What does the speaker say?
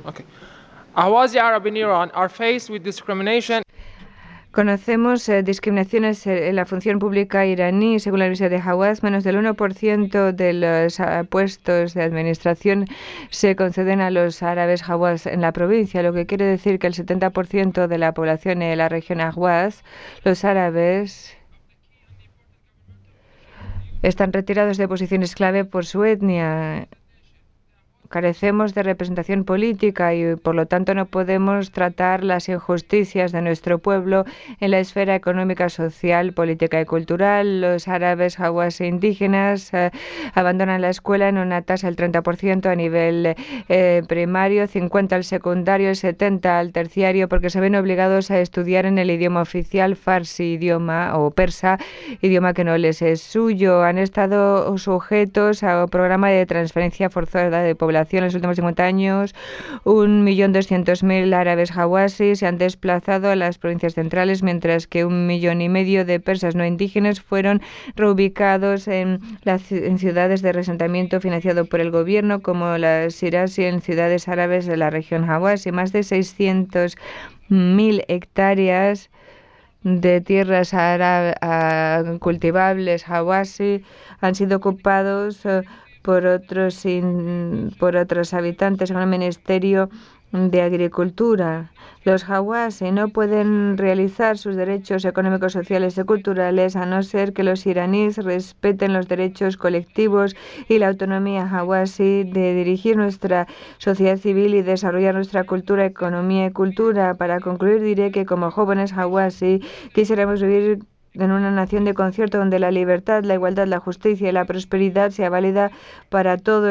Okay. Ahwazi Arab in Iran are faced with discrimination. Conocemos discriminaciones en la función pública iraní. Según la Universidad de Hawaz, menos del 1% de los puestos de administración se conceden a los árabes Hawaz en la provincia, lo que quiere decir que el 70% de la población en la región Ahwaz, los árabes, están retirados de posiciones clave por su etnia. Carecemos de representación política y, por lo tanto, no podemos tratar las injusticias de nuestro pueblo en la esfera económica, social, política y cultural. Los árabes hawás indígenas abandonan la escuela en una tasa del 30% a nivel primario, 50% al secundario y 70% al terciario, porque se ven obligados a estudiar en el idioma oficial farsi, idioma o persa, idioma que no les es suyo. Han estado sujetos a un programa de transferencia forzada de población en los últimos 50 años. 1.200.000 árabes hawazis se han desplazado a las provincias centrales, mientras que 1,5 millones de persas no indígenas fueron reubicados en ciudades de asentamiento financiado por el gobierno, como las Shiraz, y en ciudades árabes de la región hawazi. Más de 600.000 hectáreas de tierras cultivables hawazi han sido ocupados por otros habitantes en el Ministerio de Agricultura. Los hawazis no pueden realizar sus derechos económicos, sociales y culturales a no ser que los iraníes respeten los derechos colectivos y la autonomía hawazi de dirigir nuestra sociedad civil y desarrollar nuestra cultura, economía y cultura. Para concluir, diré que como jóvenes hawazi quisiéramos vivir en una nación de concierto donde la libertad, la igualdad, la justicia y la prosperidad sea válida para todos.